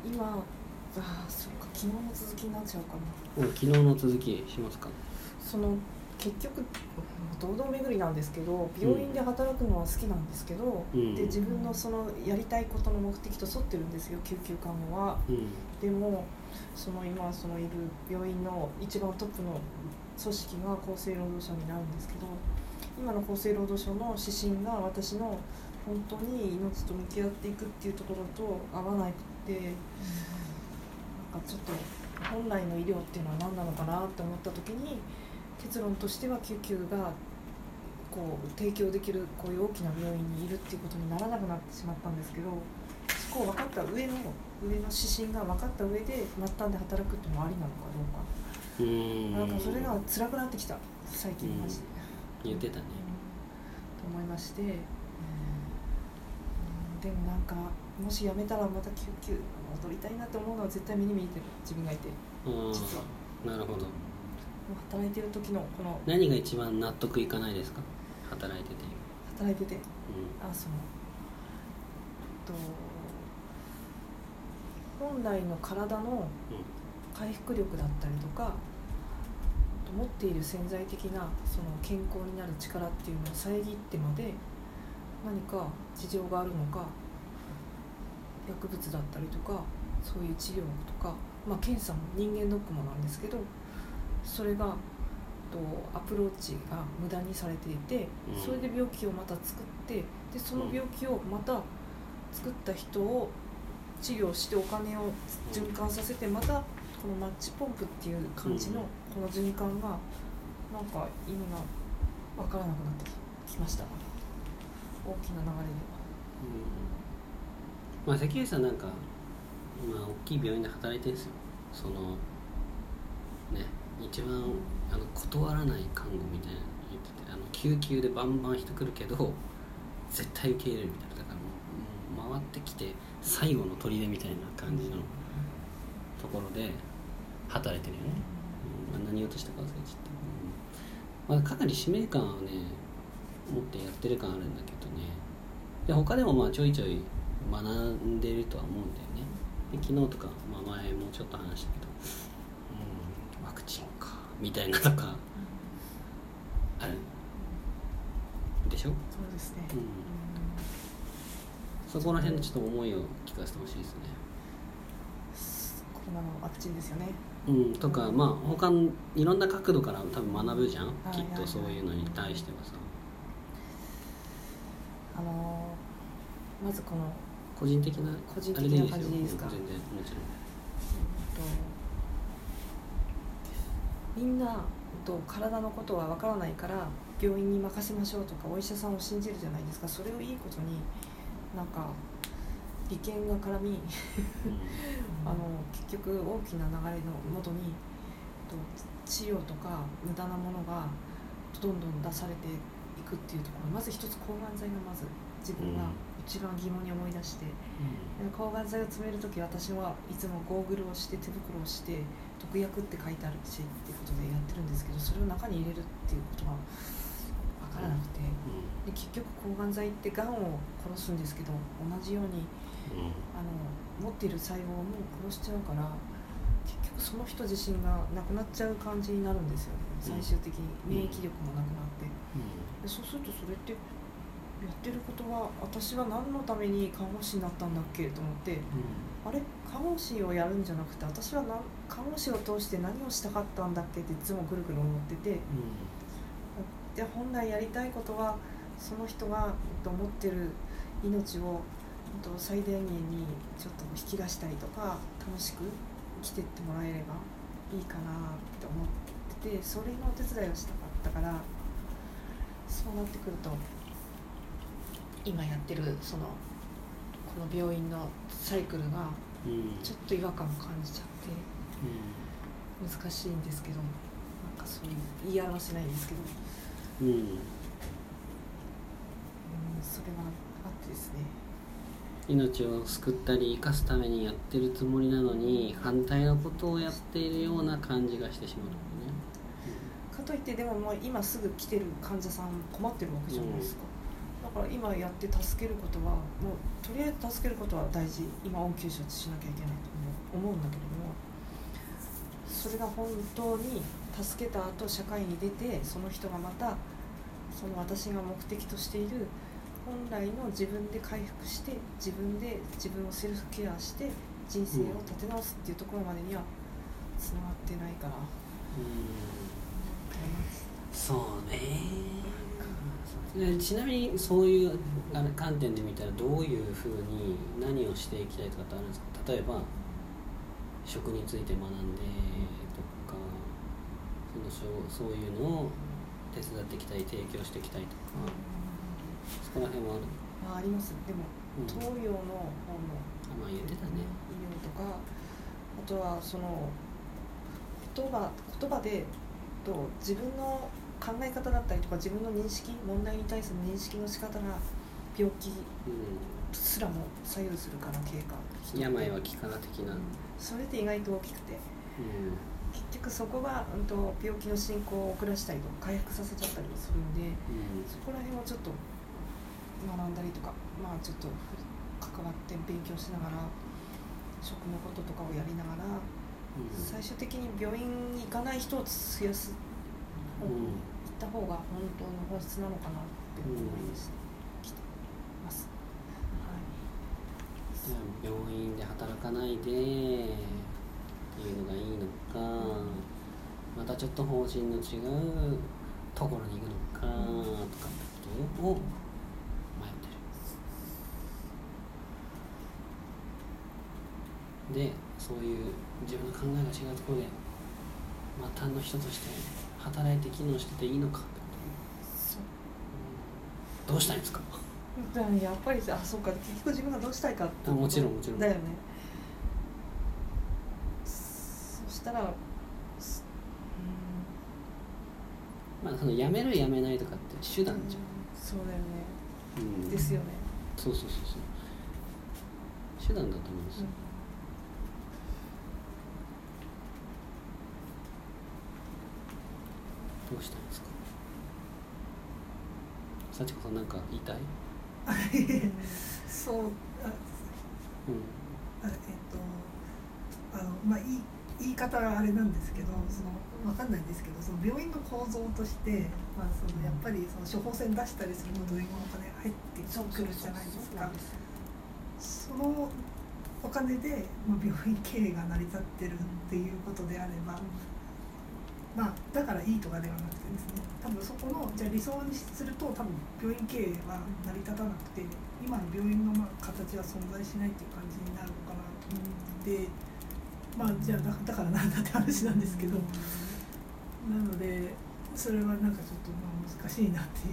そうか、昨日の続きになっちゃうかな。 昨日の続きしますか。 結局堂々巡りなんですけど、病院で働くのは好きなんですけど、で自分のやりたいことの目的と沿ってるんですよ、救急看護は。でも今いる病院の一番トップの組織が厚生労働省になるんですけど、今の厚生労働省の指針が私の本当に命と向き合っていくっていうところと合わなくて、なんかちょっと本来の医療っていうのは何なのかなって思った時に、結論としては救急が提供できるこういう大きな病院にいるっていうことにならなくなってしまったんですけど、そこを分かった上の指針が分かった上で末端で働くっていうのはありなのかどうか、なんかそれが辛くなってきた最近マジで、 言ってたね、 と思いまして、でもなんかもし辞めたらまた救急戻りたいなって思うのは絶対目に見えてる自分がいて、実は。 なるほど。 働いてる時のこの何が一番納得いかないですか、働いてて。本来の体の回復力だったりとか、持っている潜在的な健康になる力っていうのを遮ってまで何か事情があるのか、薬物だったりとかそういう治療とか、検査も人間ドックもなんですけど、それがアプローチが無駄にされていて、それで病気をまた作って、でその病気をまた作った人を治療してお金を循環させて、またこのマッチポンプっていう感じのこの循環がなんか意味が分からなくなってきました、大きな流れでは。 関口さんなんか大きい病院で働いてるんですよ。一番断らない看護みたいなの言ってて、救急でバンバン人来るけど絶対受け入れるみたいな、だからもう回ってきて最後の砦みたいな感じのところで働いてるよね。何言おうとしたか忘れちゃった。かなり使命感をね持ってやってる感あるんだけどね。で他でもちょいちょい学んでるとは思うんだよね。で昨日とか、前もちょっと話したけど、ワクチンかみたいなとかあるでしょ。 そうですね、 そこら辺のちょっと思いを聞かせてほしいですね。 コロナのワクチンですよね。 とか他のいろんな角度から多分学ぶじゃん、きっとそういうのに対してはさ。 まずこの個人的な感じでいいですか。 全然もちろん。 みんな体のことは分からないから病院に任せましょうとかお医者さんを信じるじゃないですか。それをいいことになんか利権が絡み結局大きな流れのもとに治療とか無駄なものがどんどん出されていくっていうところ、まず一つ抗がん剤がまず自分が一番疑問に思い出して、抗がん剤を詰めるとき私はいつもゴーグルをして手袋をして毒薬って書いてあるしっていうことでやってるんですけど、それを中に入れるっていうことが分からなくて、で結局抗がん剤ってがんを殺すんですけど同じように持っている細胞も殺しちゃうから、結局その人自身が亡くなっちゃう感じになるんですよね。最終的に免疫力もなくなって、でそうするとそれってやってることは私は何のために看護師になったんだっけと思って、あれ看護師をやるんじゃなくて私は看護師を通して何をしたかったんだっけっていつもぐるぐる思ってて、で本来やりたいことはその人が持ってる命を最大限にちょっと引き出したりとか楽しく生きてってもらえればいいかなって思ってて、それのお手伝いをしたかったから、そうなってくると今やってるこの病院のサイクルがちょっと違和感を感じちゃって難しいんですけど、なんかそういう言い表せないんですけど、それはあってですね、 命を救ったり生かすためにやってるつもりなのに反対のことをやっているような感じがしてしまうのね。 かといってでももう今すぐ来てる患者さん困ってるわけじゃないですか。だから今やって助けることはもうとりあえず助けることは大事、今応急処置しなきゃいけないと思思うんだけれども、それが本当に助けた後社会に出て、その人がまたその私が目的としている本来の自分で回復して、自分で自分をセルフケアして人生を立て直すっていうところまでにはつながってないから、 そうね。ちなみにそういう観点で見たらどういうふうに何をしていきたいとかってあるんですか？例えば食について学んでとか、そういうのを手伝っていきたい、提供していきたいとか、そこら辺はある？ あります。でも、東洋の方の言ってたね、 医療とか、あとはその言葉で自分の考え方だったりとか、自分の認識、問題に対する認識の仕方が病気すらも左右するから、経過、 病は気から的な、 それって意外と大きくて、結局そこが病気の進行を遅らしたりとか回復させちゃったりもするので、そこら辺をちょっと学んだりとか、ちょっと関わって勉強しながら、食のこととかをやりながら、最終的に病院に行かない人を増やす、行った方が本当の本質なのかなって思いしてきてます。 病院で働かないでっていうのがいいのか、またちょっと方針の違うところに行くのかとかってことを迷ってる。で、そういう自分の考えが違うところで末端の人として働いて機能してていいのかってこと、どうしたいんですか？ やっぱりそうか、結局自分がどうしたいかってもちろんだよね。そしたら、 そのやめるやめないとかって手段じゃん。 そうだよね、ですよね。 そう手段だと思うんですよ。どうしたんですか？幸子さん、なんか言いたい？ そう、言い方はあれなんですけど、分かんないんですけど、その病院の構造として、やっぱりその処方箋出したりすることでお金が入ってくるじゃないですか。そのお金で、病院経営が成り立ってるっていうことであれば、だからいいとかではなくてですね、多分そこのじゃあ理想にすると、多分病院経営は成り立たなくて、今の病院の形は存在しないっていう感じになるのかなと思って、じゃあだからなんだって話なんですけど、なのでそれはなんかちょっと難しいなっていう、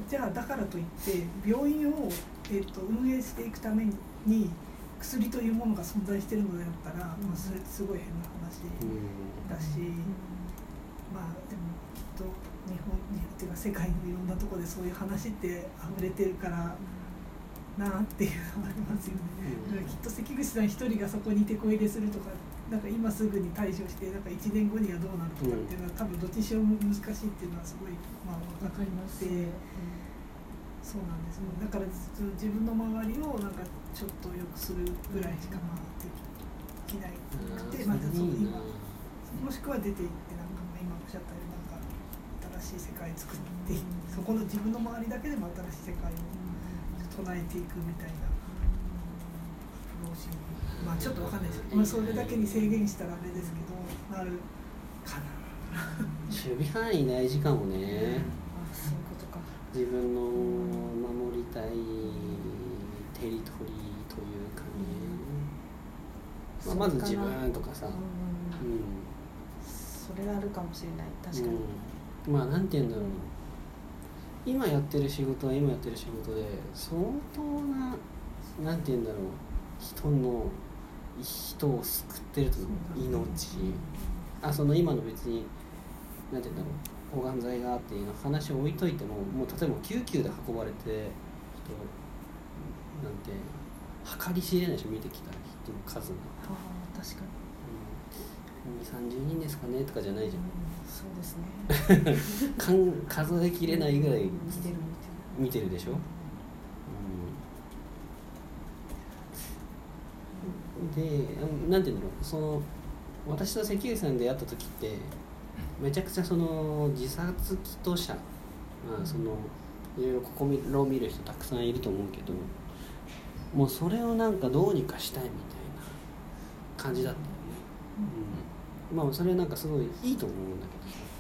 じゃあだからといって病院を、運営していくために薬というものが存在しているのであったら、それってすごい変な話だし、でもきっと日本にっていうか世界のいろんなところでそういう話って溢れてるからなっていうのがありますよね。だからきっと関口さん一人がそこに手こ入れするとか、なんか今すぐに対処してなんか1年後にはどうなるとかっていうのは、多分どっちにしろ難しいっていうのはすごい分かりまして、そうなんですよ。だから自分の周りをなんかちょっと良くするぐらいしかできないくて、今もしくは出ていって、なんか今おっしゃったようになんか新しい世界作って、そこの自分の周りだけでも新しい世界を唱えていくみたいなアプローチに、ちょっとわかんないですけど、それだけに制限したらあれですけど、なるかな。 守備範囲大事かもね。 そういうことか。 自分の守りたいテリトリーというかね、まず自分とかさ、 それがあるかもしれない。確かに、 なんて言うんだろう、今やってる仕事は今やってる仕事で相当な、なんて言うんだろう、人を救ってると思う。命、その今の別になんて言うんだろう、抗がん剤がっていうの話を置いといても、もう例えば救急で運ばれて人なんて計り知れないでしょ、見てきた人の数が。 確かに、30人ですかねとかじゃないじゃん。 そうですね。 数えきれないぐらい見てるでしょ。 でなんていうのその私と関口さんで会った時ってめちゃくちゃその自殺祈祷者、そのいろいろここを見る人たくさんいると思うけど、もうそれをなんかどうにかしたいみたいな感じだったよね、まあそれはなんかすごいいいと思うんだけどさ、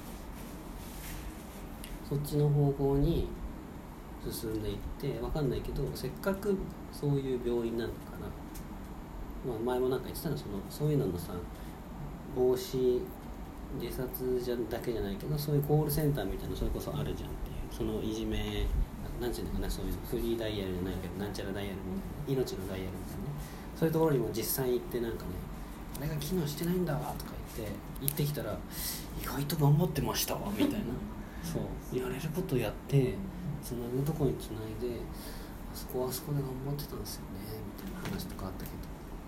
そっちの方向に進んでいって分かんないけど、せっかくそういう病院なのかな、前もなんか言ってたの、そういうののさ防止自殺だけじゃないけど、そういうコールセンターみたいなのそれこそあるじゃんっていう、そのいじめなんていうのかな、そういうフリーダイヤルじゃないけどなんちゃらダイヤルみたいな、命のダイヤルみたいなね、そういうところにも実際行ってなんかね、あれが機能してないんだわとか言って行ってきたら意外と頑張ってましたわみたいなそうやれることやってつなぐとこにつないで、あそこはあそこで頑張ってたんですよねみたいな話とかあったけど、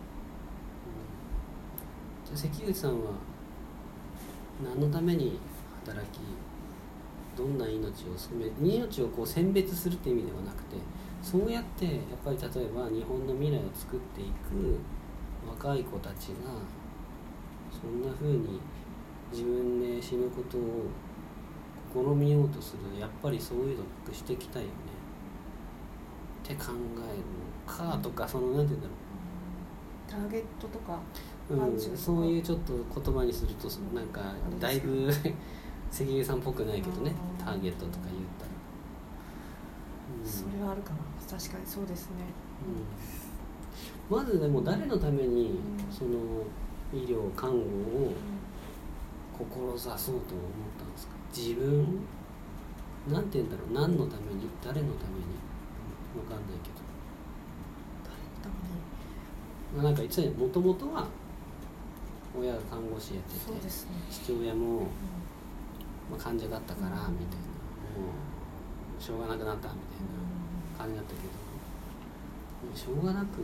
じゃあ関口さんは何のために働き、どんな命をこう選別するって意味ではなくて、そうやってやっぱり例えば日本の未来を作っていく若い子たちがそんな風に自分で死ぬことを試みようとする、やっぱりそういうのなくしていきたいよねって考えるのかとか、そのなんていうんだろターゲットとか、 そういうちょっと言葉にするとなんかだいぶ関口さんっぽくないけどね、ターゲットとか言ったら、 それはあるかな、確かにそうですね、 まずでも誰のためにその医療看護を志そうと思ったんですか？自分なんて言うんだろう、何のために、誰のために分かんないけど、誰のためになんか言ってたよ、もともとは親が看護師やってて、 そうですね、 父親も、患者だったからみたいな、もうしょうがなくなったみたいな感じだったけど、しょうがなく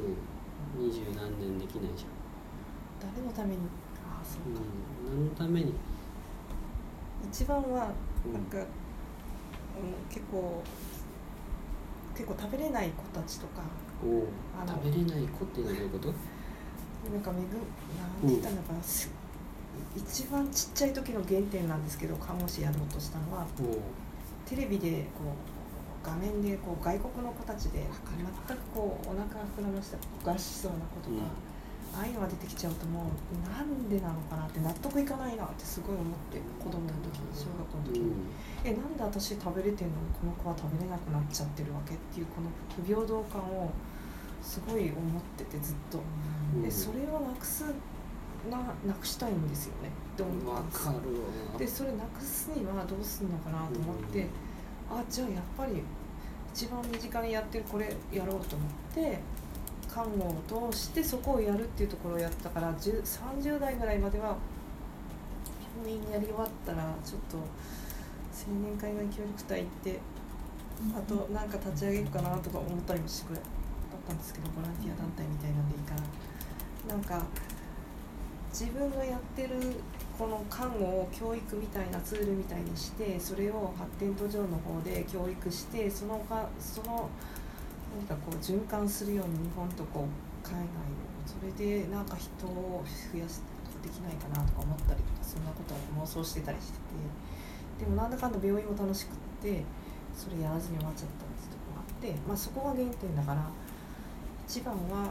20何年できないじゃん。 誰のために、そうか、 何のために一番はなんか、結構食べれない子たちとか、 食べれない子っていうのはどういうこと？ なんて言ったのかな、一番ちっちゃい時の原点なんですけど、看護師やろうとしたのは、テレビでこう画面でこう外国の子たちで全くこうお腹が膨らました餓死しそうな子とか、ああいうのが出てきちゃうともうなんでなのかなって納得いかないなってすごい思って、子供の時に小学校の時に、なんで私食べれてんのにこの子は食べれなくなっちゃってるわけっていうこの不平等感をすごい思っててずっと、でそれをなくしたいんですよねって思ったんです。でそれなくすにはどうするのかなと思って、じゃあやっぱり一番身近にやってるこれやろうと思って看護を通してそこをやるっていうところをやったから、30代ぐらいまでは病院やり終わったらちょっと青年海外協力隊行ってあとなんか立ち上げるかなとか思ったりもしてだったんですけど、ボランティア団体みたいなんでいいからなんか自分がやってるこの看護を教育みたいなツールみたいにして、それを発展途上の方で教育して、その何かこう循環するように日本とこう海外を、それでなんか人を増やすできないかなとか思ったりとか、そんなことを妄想してたりしてて、でもなんだかんだ病院も楽しくってそれやらずに終わっちゃったってとこがあって、そこが原点だから、一番は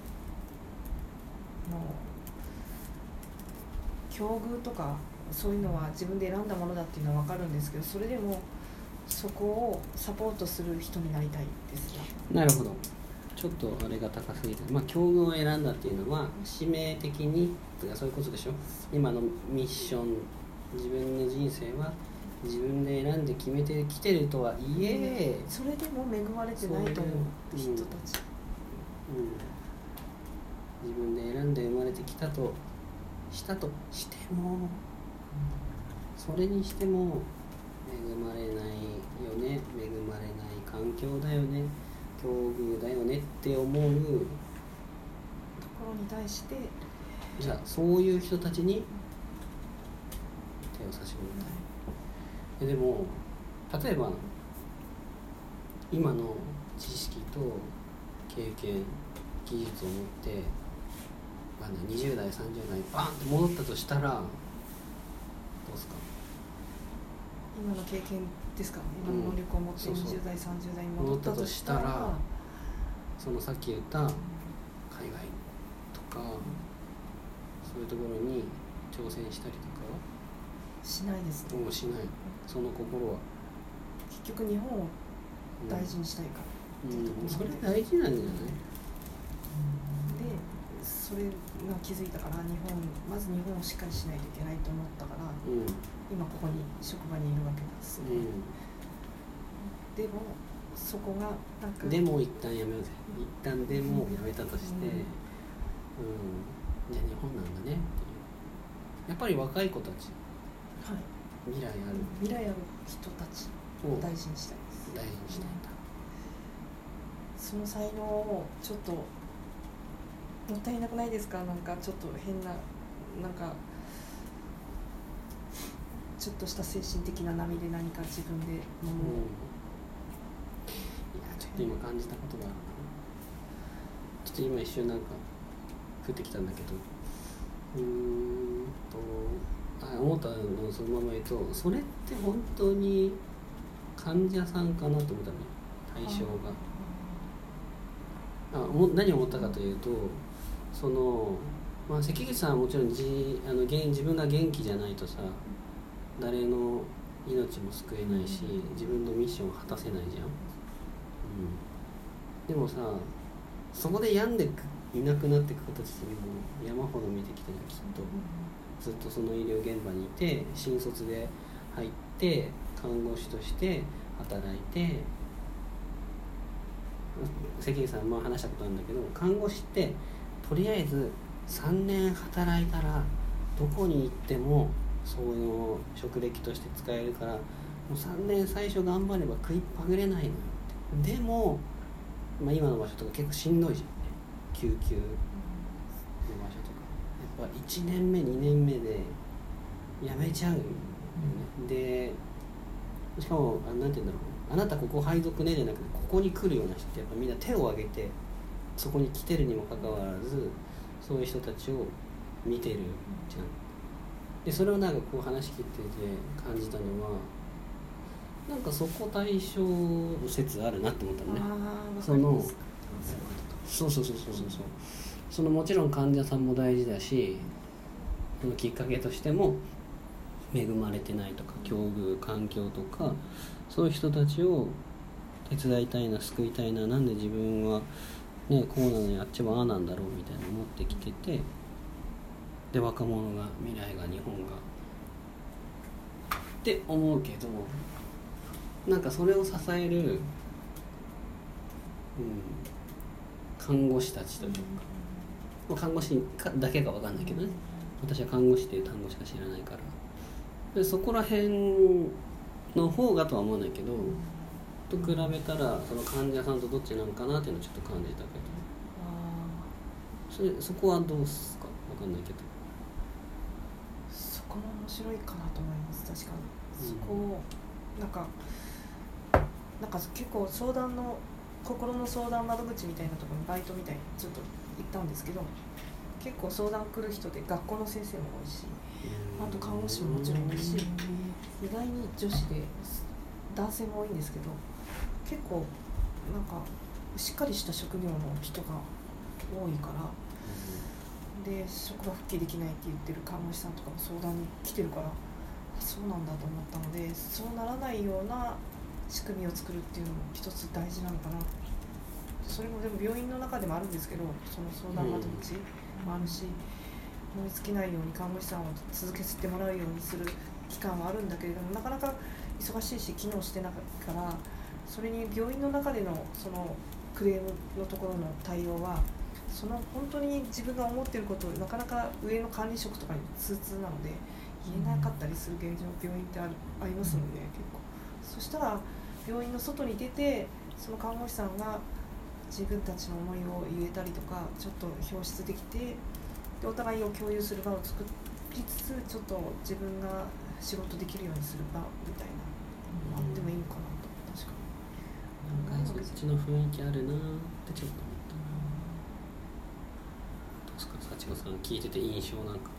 境遇とかそういうのは自分で選んだものだっていうのは分かるんですけど、それでもそこをサポートする人になりたいですね。 なるほど、ちょっとあれが高すぎて、境遇を選んだっていうのは使命的にとかそういうことでしょ。今のミッション、自分の人生は自分で選んで決めてきてるとはいえ、 それでも恵まれてないと思う人たち、 自分で選んで生まれてきたとしたとしても、それにしても恵まれないよね、恵まれない環境だよね、境遇だよねって思うところに対して、 じゃあそういう人たちに手を差し伸べたい。でも例えば今の知識と経験技術を持って 20代30代バーンって戻ったとしたらどうですか？ 今の経験ですか？今の能力を持って20代30代に戻ったとしたら、 そのさっき言った海外とかそういうところに挑戦したりとかはしないですね。 もうしない。その心は結局日本を大事にしたいから、 それ大事なんじゃない？ でそれが気づいたからまず日本をしっかりしないといけないと思ったから、今ここに職場にいるわけなんですよ、でもそこがなんかでも一旦やめようぜ。一旦でもやめたとして、じゃあ日本なんだねっていう。やっぱり若い子たち、 はい、 未来ある人たちを大事にしたいです。 大事にしたいんだ。 その才能をちょっともったいなくないですか？なんかちょっと変ななんかちょっとした精神的な波で何か自分でものを、 いやちょっと今感じたことがあるな。ちょっと今一瞬なんか降ってきたんだけど、思ったのそのまま言うと、それって本当に患者さんかなと思ったのよ、対象が。何を思ったかというと、その関口さんはもちろん自分が元気じゃないとさ、誰の命も救えないし、自分のミッションを果たせないじゃん、でもさ、そこで病んでいなくなっていく子たちも山ほど見てきてる、きっと。ずっとその医療現場にいて、新卒で入って看護師として働いて、関口さんも話したことあるんだけど、看護師ってとりあえず3年働いたらどこに行ってもそういう職歴として使えるから、もう3年最初頑張れば食いっぱぐれないのよって。でも、今の場所とか結構しんどいじゃんね、救急の場所とか。やっぱ1年目2年目で辞めちゃうよね、でしかもなんて言うんだろう、あなたここ配属ねじゃなくて、ここに来るような人ってやっぱみんな手を挙げてそこに来てるにもかかわらず、そういう人たちを見てるじゃん。でそれをなんかこう話聞いてて感じたのは、なんかそこ対象説あるなって思ったのね。そうそのもちろん患者さんも大事だし、そのきっかけとしても恵まれてないとか境遇環境とか、そういう人たちを手伝いたいな、救いたいな、なんで自分はねこうなのにあっちはああなんだろうみたいな思ってきてて、で若者が未来が日本がって思うけど、なんかそれを支える、看護師たちというか、看護師だけか分かんないけどね、私は看護師っていう単語しか知らないから、でそこら辺の方がとは思わないけど、と比べたらその患者さんとどっちなのかなっていうのをちょっと感じたけど、そこはどうすか分かんないけど、 そこも面白いかなと思います。確かに、そこをなんか結構心の相談窓口みたいなところにバイトみたいにちょっと行ったんですけど、結構相談来る人で学校の先生も多いし、あと看護師ももちろん多いし、意外に女子で男性も多いんですけど、結構なんかしっかりした職業の人が多いから、で職場復帰できないって言ってる看護師さんとかも相談に来てるから、そうなんだと思ったので、そうならないような仕組みを作るっていうのも一つ大事なのかな。それもでも病院の中でもあるんですけど、その相談窓口もあるし、燃え尽きないように看護師さんを続けてもらうようにする期間はあるんだけれども、なかなか忙しいし機能してなかったから、それに病院の中でのそのクレームのところの対応は、その本当に自分が思っていることをなかなか上の管理職とかに通なので言えなかったりする現状、病院ってありますので、結構そしたら病院の外に出て、その看護師さんが自分たちの思いを言えたりとか、ちょっと表出できて、でお互いを共有する場を作りつつ、ちょっと自分が仕事できるようにする場みたいな、あってもいいのかなと。確かになんかそっちの雰囲気あるなってちょっと思ったな。 ですか、幸子さん聞いてて印象なんか。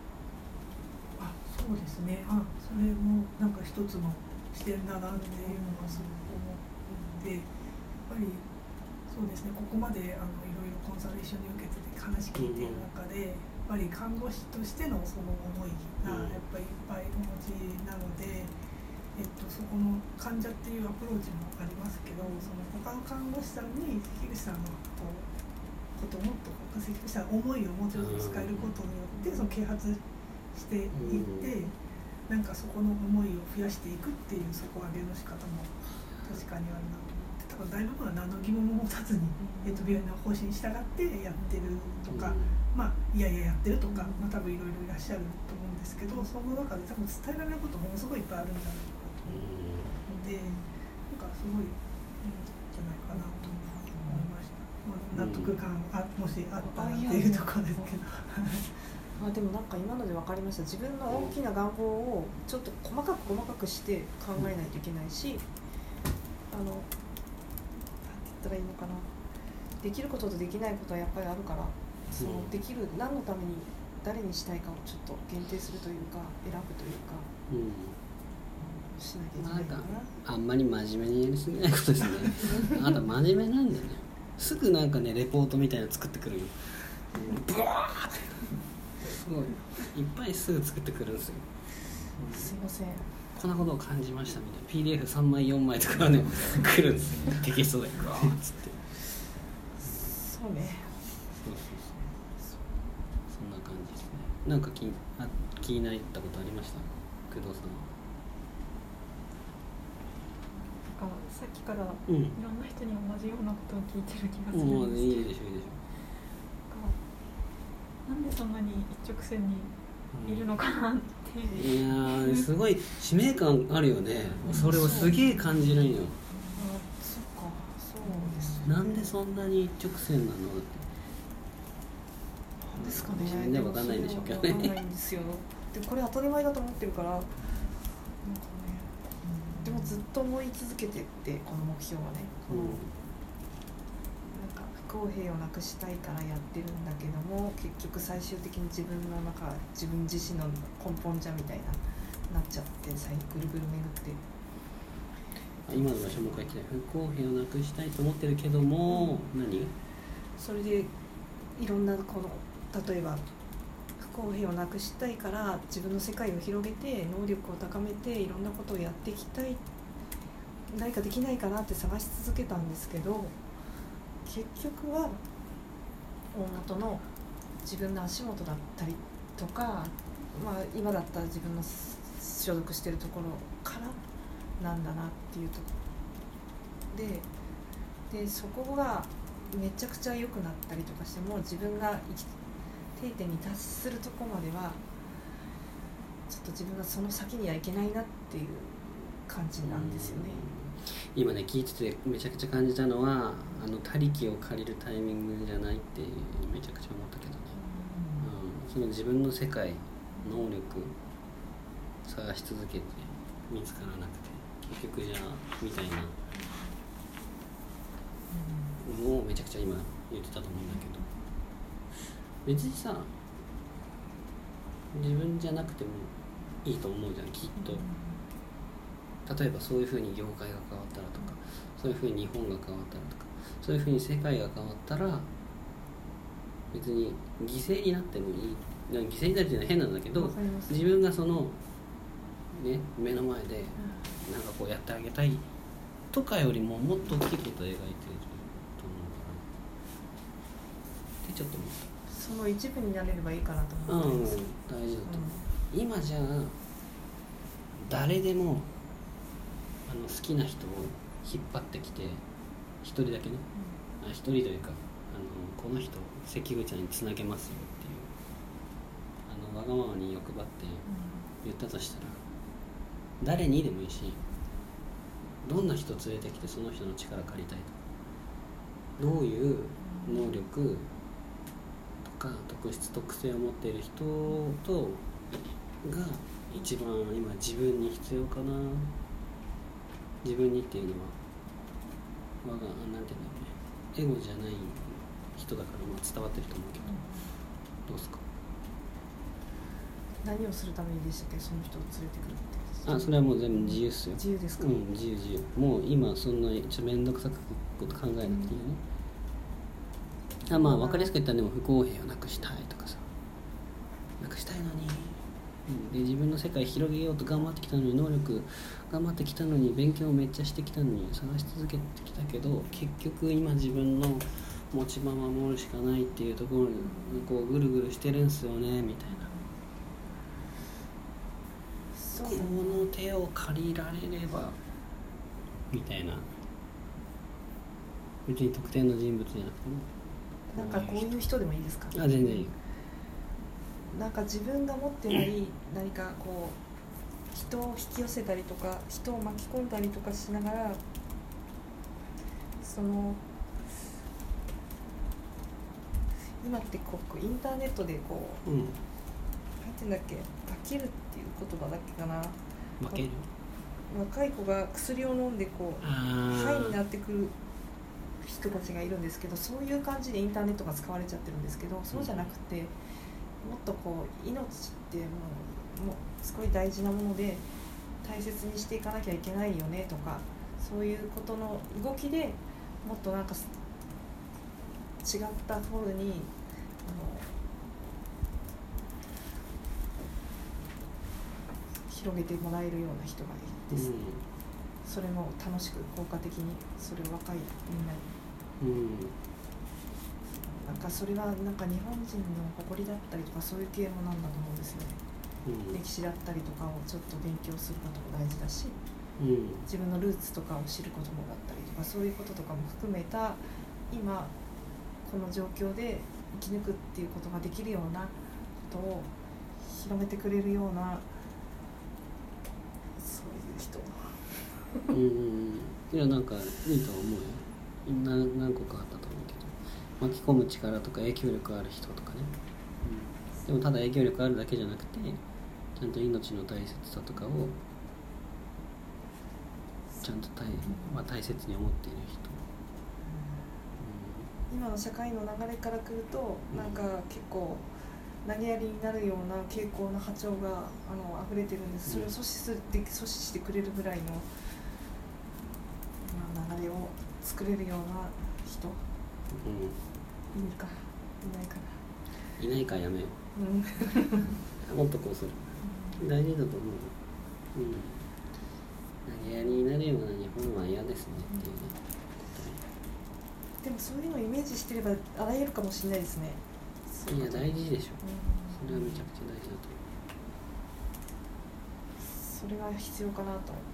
そうですね。それもなんか一つの視点だなっていうのがすごく思って、やっぱりそうですね。ここまでいろいろコンサル一緒に受けてて話聞いている中で、やっぱり看護師としてのその思いがやっぱりいっぱいお持ちなので、そこの患者っていうアプローチもありますけど、その他の看護師さんに関口さんのことをもっと関口さんの思いをもうちょっと伝えることによってその啓発していって、なんかそこの思いを増やしていくっていう底上げの仕方も確かにあるなと思って、多分大部分は何の疑問も持たずに、病院の方針に従ってやってるとか、いやいややってるとか、多分いろいろいらっしゃると思うんですけど、その中で多分伝えられることものすごいいっぱいあるんじゃないかなと思うので、なんかすごいいいんじゃないかなと思いました。納得感もしあったらっていうところですけど。 でもなんか今ので分かりました。自分の大きな願望をちょっと細かくして考えないといけないし、なんて言ったらいいのかな、できることとできないことはやっぱりあるから、そのできる何のために誰にしたいかをちょっと限定するというか選ぶというか、しなきゃいけないかな。 あんまり真面目にやりすぎないことですね。あなた真面目なんだよね。すぐなんかねレポートみたいなの作ってくるよ。ブワーってすごいいっぱいすぐ作ってくるんですよ。 すいません。 こんなことを感じましたみたいな PDF3 枚4枚とかね来るんですよ。テキストでグワーッつって。 そうね。 そんな感じですね。なんか気になったことありました？工藤さんは。 さっきからいろんな人に同じようなことを聞いてる気がするんですけど、 いいでしょいいでしょ。 なんでそんなに一直線にいるのかなって、 いやーすごい使命感あるよね。それをすげえ感じるんよ。 そっか、そうですね。 なんでそんなに一直線なのってなんですかね。 自分では分かんないんでしょうけどね。 分かんないんですよ。でこれ当たり前だと思ってるから、なんかね、でもずっと思い続けてってこの目標はね、なんか不公平をなくしたいからやってるんだけども、結局最終的に自分自身の根本じゃみたいなっちゃってぐるぐる巡って。 今の場所も書いてない。不公平をなくしたいと思ってるけども、何？ それでいろんな例えば不公平をなくしたいから自分の世界を広げて能力を高めていろんなことをやっていきたい、何かできないかなって探し続けたんですけど、結局は大元の自分の足元だったりとか、今だったら自分の所属しているところからなんだなっていうところで、そこがめちゃくちゃ良くなったりとかしても自分が定点に達するところまではちょっと自分がその先にはいけないなっていう感じなんですよね。 今ね聞いててめちゃくちゃ感じたのは他力を借りるタイミングじゃないってめちゃくちゃ思ったけどね、その自分の世界能力探し続けて見つからなくて結局じゃあみたいなのをめちゃくちゃ今言ってたと思うんだけど、別にさ自分じゃなくてもいいと思うじゃんきっと。例えばそういう風に業界が変わったらとか、そういう風に日本が変わったらとか、そういう風に世界が変わったら別に犠牲になってもいい、犠牲になるっていうのは変なんだけど、自分がそのね目の前でなんかこうやってあげたいとかよりももっと大きいことを描いてると思うからってちょっと思った。 その一部になれればいいかなと思ってます。 大事だと思う。今じゃあ誰でも好きな人を引っ張ってきて一人だけね、一人というかこの人関口ちゃんにつなげますよっていうわがままに欲張って言ったとしたら、誰にでもいいし、どんな人連れてきてその人の力借りたいとか、どういう能力とか特質特性を持っている人とが一番今自分に必要かな。自分にっていうのはなんていうんだろうね、エゴじゃない人だから伝わってると思うけど、 どうですか？ 何をするためにでしたっけ、その人を連れてくるって。 それはもう全部自由っすよ。 自由ですか？ 自由。もう今そんな面倒くさくこと考えなくていいよね。まあ分かりやすく言ったらでも不公平をなくしたいとかさ、なくしたいのに、で自分の世界広げようと頑張ってきたのに、能力頑張ってきたのに、勉強めっちゃしてきたのに、探し続けてきたけど、結局今自分の持ち場守るしかないっていうところにこうぐるぐるしてるんすよねみたいな。この手を借りられればみたいな、別に特定の人物じゃなくても、 なんかこういう人でもいいですか？ 全然いい。 なんか自分が持ってない何かこう人を引き寄せたりとか、人を巻き込んだりとかしながら、その今ってこうインターネットでこう、なんていうんだっけ、化けるっていう言葉だっけかな。 負ける。 若い子が薬を飲んでこうハイになってくる人たちがいるんですけど、そういう感じでインターネットが使われちゃってるんですけど、そうじゃなくて、もっとこう命ってもうすごい大事なもので大切にしていかなきゃいけないよねとか、そういうことの動きでもっとなんか違った方に広げてもらえるような人がいいです、それも楽しく効果的に、それを若いみんなに、なんかそれはなんか日本人の誇りだったりとか、そういう系もなんだと思うんですよね、歴史だったりとかをちょっと勉強することも大事だし、自分のルーツとかを知ることもだったりとか、そういうこととかも含めた今この状況で生き抜くっていうことができるようなことを広めてくれるような、そういう人いやなんかいいと思うよ。何個かあったと思うけど、巻き込む力とか影響力ある人とかね、でもただ影響力あるだけじゃなくて、ちゃんと命の大切さとかをちゃんと大切に思っている人、 今の社会の流れからくると、なんか結構投げやりになるような傾向の波長が溢れてるんです。それを阻止してくれるぐらいの、流れを作れるような人、いるかいないかな。 いないかやめよう、もっとこうする、大事だと思う。投げやりになるような日本は嫌ですねっていうね、 でもそういうのをイメージしてればあらゆるかもしれないですね。 いや大事でしょ、それはめちゃくちゃ大事だと思う。それが必要かなと思ってて、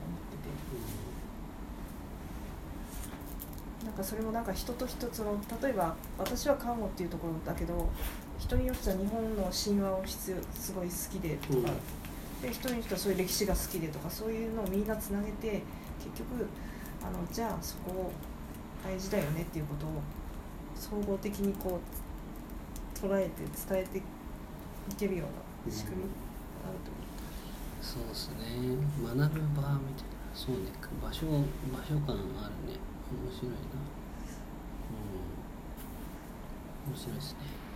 なんかそれもなんか人と人との、例えば私は看護っていうところだけど、人によっては日本の神話をすごい好きでとか、で人によってはそういう歴史が好きでとか、そういうのをみんなつなげて、結局じゃあそこを大事だよねっていうことを総合的にこう捉えて伝えていけるような仕組みがあると思う。 そうですね、学ぶ場みたいな、そうね、場所感あるね、面白いな、面白いですね。